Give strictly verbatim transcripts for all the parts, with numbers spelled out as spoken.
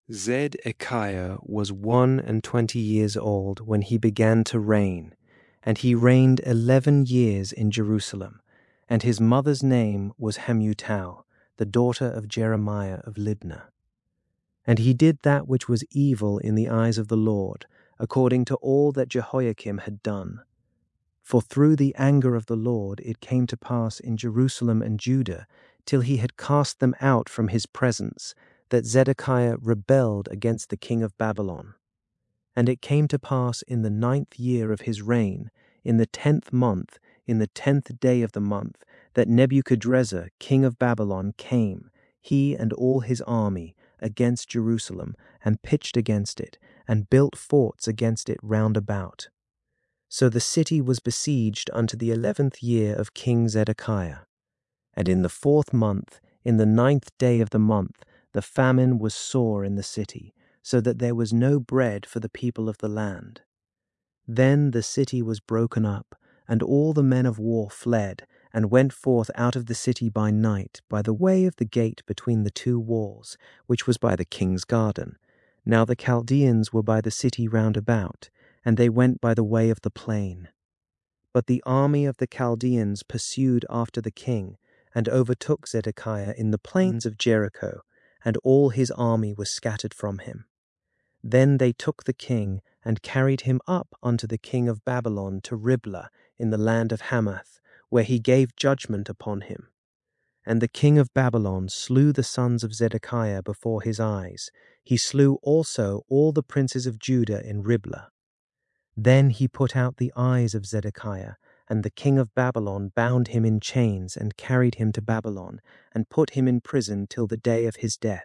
Zedekiah was one and twenty years old when he began to reign, and he reigned eleven years in Jerusalem. And his mother's name was Hamutal, the daughter of Jeremiah of Libnah. And he did that which was evil in the eyes of the Lord, according to all that Jehoiakim had done. For through the anger of the Lord it came to pass in Jerusalem and Judah, till he had cast them out from his presence, that Zedekiah rebelled against the king of Babylon. And it came to pass in the ninth year of his reign, in the tenth month, in the tenth day of the month, that Nebuchadrezzar, king of Babylon, came, he and all his army, against Jerusalem, and pitched against it, and built forts against it round about. So the city was besieged unto the eleventh year of King Zedekiah. And in the fourth month, in the ninth day of the month, the famine was sore in the city, so that there was no bread for the people of the land. Then the city was broken up, and all the men of war fled, and went forth out of the city by night, by the way of the gate between the two walls, which was by the king's garden. Now the Chaldeans were by the city round about, and they went by the way of the plain. But the army of the Chaldeans pursued after the king, and overtook Zedekiah in the plains of Jericho, and all his army was scattered from him. Then they took the king, and carried him up unto the king of Babylon to Riblah in the land of Hamath, where he gave judgment upon him. And the king of Babylon slew the sons of Zedekiah before his eyes. He slew also all the princes of Judah in Riblah. Then he put out the eyes of Zedekiah, and the king of Babylon bound him in chains and carried him to Babylon, and put him in prison till the day of his death.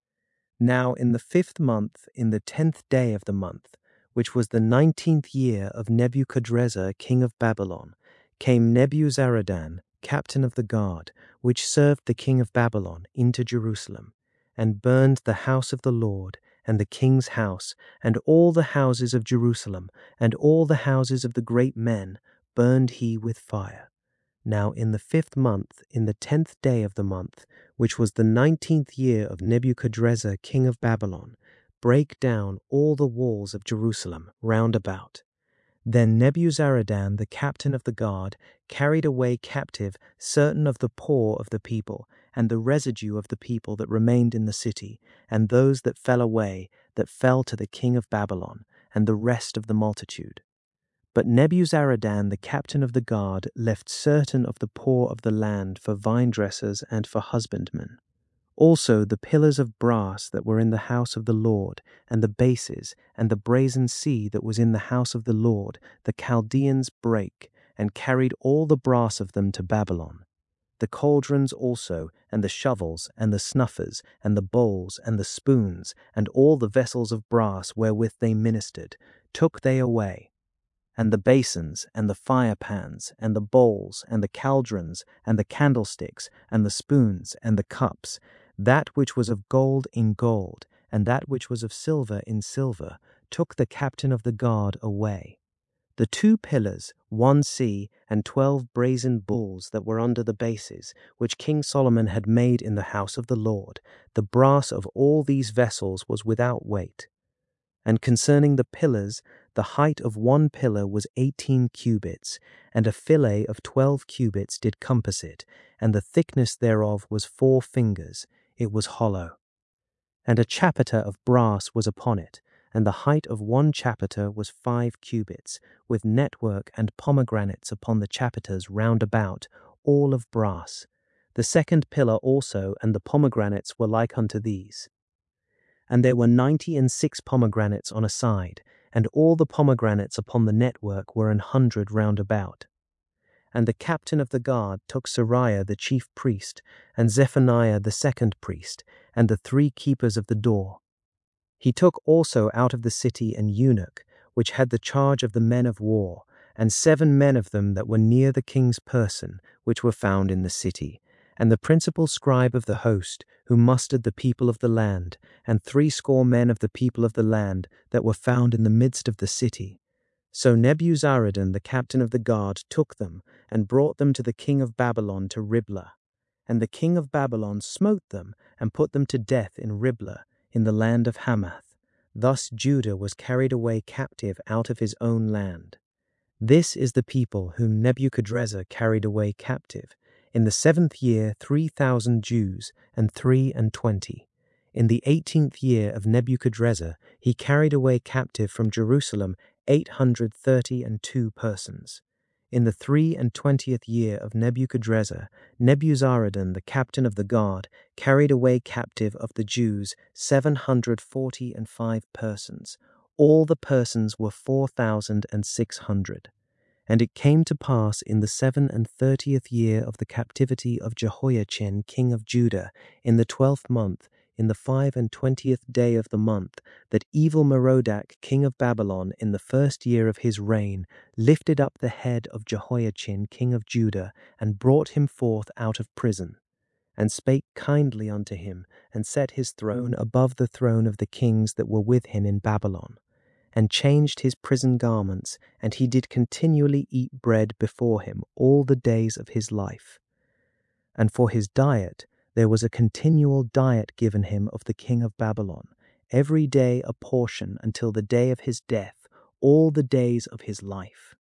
Now in the fifth month, in the tenth day of the month, which was the nineteenth year of Nebuchadrezzar king of Babylon, came Nebuzaradan, captain of the guard, which served the king of Babylon, into Jerusalem, and burned the house of the Lord, and the king's house, and all the houses of Jerusalem, and all the houses of the great men, burned he with fire. Now in the fifth month, in the tenth day of the month, which was the nineteenth year of Nebuchadrezzar king of Babylon, brake down all the walls of Jerusalem round about. Then Nebuzaradan, the captain of the guard, carried away captive certain of the poor of the people, and the residue of the people that remained in the city, and those that fell away, that fell to the king of Babylon, and the rest of the multitude. But Nebuzaradan, the captain of the guard, left certain of the poor of the land for vine-dressers and for husbandmen. Also the pillars of brass that were in the house of the Lord, and the bases, and the brazen sea that was in the house of the Lord, the Chaldeans brake, and carried all the brass of them to Babylon. The cauldrons also, and the shovels, and the snuffers, and the bowls, and the spoons, and all the vessels of brass wherewith they ministered, took they away. And the basins, and the firepans, and the bowls, and the cauldrons, and the candlesticks, and the spoons, and the cups, that which was of gold in gold, and that which was of silver in silver, took the captain of the guard away. The two pillars, one sea, and twelve brazen bulls that were under the bases, which King Solomon had made in the house of the Lord, the brass of all these vessels was without weight. And concerning the pillars, the height of one pillar was eighteen cubits, and a fillet of twelve cubits did compass it, and the thickness thereof was four fingers, it was hollow. And a chapiter of brass was upon it, and the height of one chapiter was five cubits, with network and pomegranates upon the chapiters round about, all of brass. The second pillar also and the pomegranates were like unto these. And there were ninety and six pomegranates on a side, and all the pomegranates upon the network were an hundred round about. And the captain of the guard took Sariah the chief priest, and Zephaniah the second priest, and the three keepers of the door. He took also out of the city an eunuch, which had the charge of the men of war, and seven men of them that were near the king's person, which were found in the city, and the principal scribe of the host, who mustered the people of the land, and threescore men of the people of the land that were found in the midst of the city. So Nebuzaradan, the captain of the guard, took them, and brought them to the king of Babylon to Riblah. And the king of Babylon smote them, and put them to death in Riblah, in the land of Hamath. Thus Judah was carried away captive out of his own land. This is the people whom Nebuchadrezzar carried away captive. In the seventh year three thousand Jews and three and twenty. In the eighteenth year of Nebuchadrezzar he carried away captive from Jerusalem eight hundred thirty and two persons. In the three and twentieth year of Nebuchadrezzar, Nebuzaradan the captain of the guard carried away captive of the Jews seven hundred forty and five persons. All the persons were four thousand and six hundred. And it came to pass in the seven and thirtieth year of the captivity of Jehoiachin king of Judah, in the twelfth month, in the five and twentieth day of the month, that evil Merodach king of Babylon, in the first year of his reign, lifted up the head of Jehoiachin king of Judah, and brought him forth out of prison, and spake kindly unto him, and set his throne above the throne of the kings that were with him in Babylon, and changed his prison garments, and he did continually eat bread before him all the days of his life. And for his diet there was a continual diet given him of the king of Babylon, every day a portion until the day of his death, all the days of his life.